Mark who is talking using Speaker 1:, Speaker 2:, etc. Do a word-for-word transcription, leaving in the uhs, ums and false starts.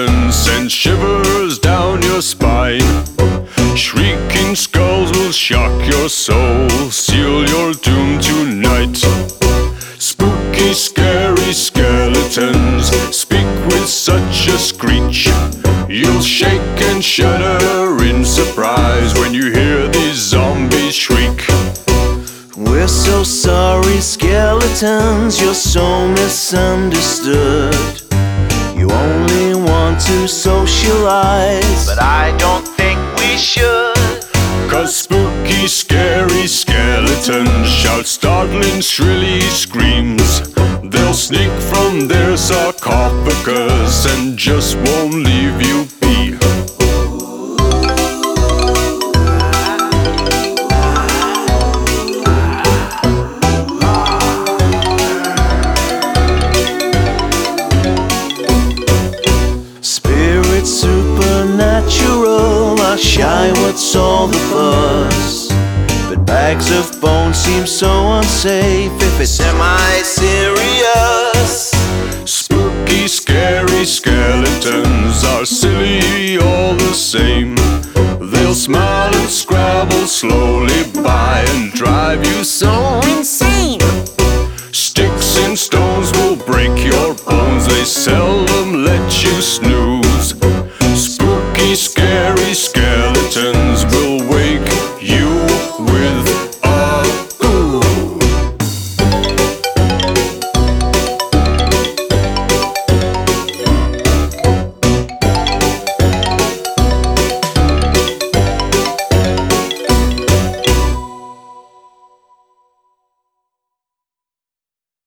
Speaker 1: skeleton sends shivers down your spine. Shrieking skulls will shock your soul, seal your doom tonight. Spooky, scary skeletons speak with such a screech. You'll shake and shudder in surprise when you hear these zombies shriek.
Speaker 2: We're so sorry, skeletons, you're so misunderstood. You only want to socialize,
Speaker 3: but I don't think we should.
Speaker 1: Cause spooky, scary skeletons shout startling, shrilly screams. They'll sneak from their sarcophagus and just won't leave you be.
Speaker 2: Spirits supernatural are shy, what's all the fuss? But bags of bones seem so unsafe if it's semi-serious.
Speaker 1: Spooky, scary skeletons are silly all the same. They'll smile and scrabble slowly by and drive you so insane. Sticks and stones will break your bones, they seldom let you snooze.